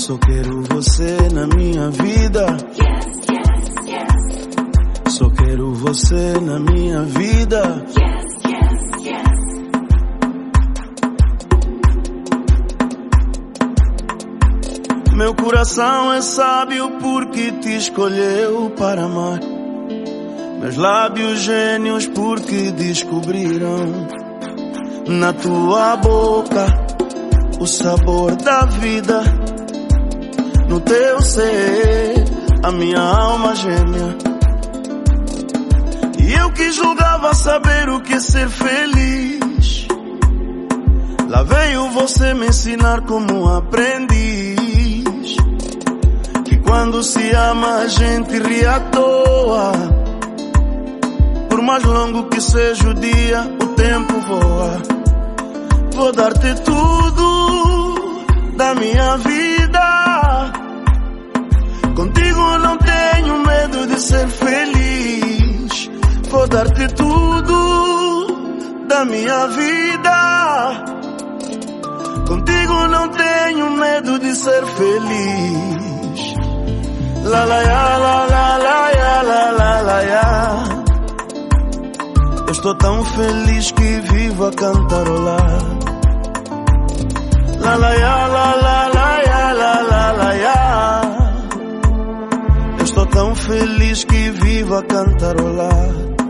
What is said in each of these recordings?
Só quero você na minha vida. Só quero você na minha vida. Meu coração é sábio porque te escolheu para amar. Meus lábios gênios porque descobriram na tua boca o sabor da vida. No teu ser, a minha alma gêmea. E eu que julgava saber o que é ser feliz, lá veio você me ensinar como aprendiz. Que quando se ama a gente ri à toa. Por mais longo que seja o dia, o tempo voa. Vou dar-te tudo da minha vida. Contigo não tenho medo de ser feliz. Vou dar-te tudo da minha vida. Contigo não tenho medo de ser feliz. La la ya, la la la ya, la la la ya. Eu estou tão feliz que vivo a cantarolar. La la ya, la la la ya, la la la ya. Eu estou tão feliz que vivo a cantarolar.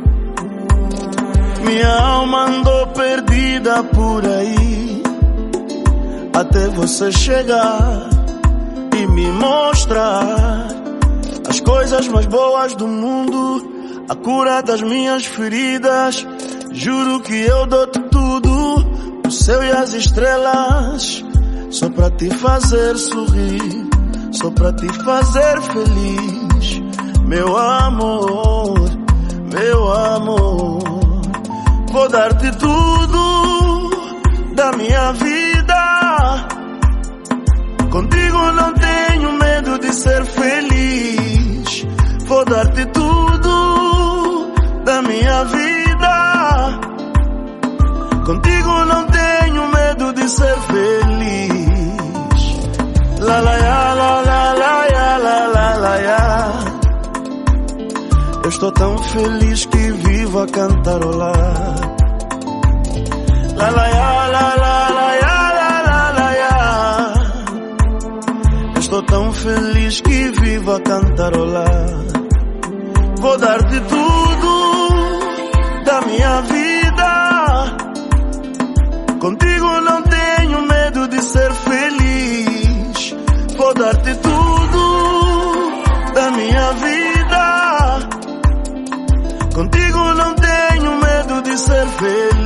Minha alma andou perdida por aí, até você chegar e me mostrar as coisas mais boas do mundo, a cura das minhas feridas. Juro que eu dou-te tudo, o céu e as estrelas, só pra te fazer sorrir, só pra te fazer feliz. Meu amor, meu amor. Vou dar-te tudo da minha vida. Contigo não tenho medo de ser feliz. Vou dar-te tudo da minha vida. Contigo não tenho medo de ser feliz. La la ya, la la la ya, la la la ya. Eu estou tão feliz que vivo a cantarolar. La la ya, la la la ya, la la la ya. Eu estou tão feliz que vivo a cantarolar. Vou dar-te tudo da minha vida. Contigo não tenho medo de ser feliz. Vou dar-te tudo da minha vida. Contigo não tenho medo de ser feliz.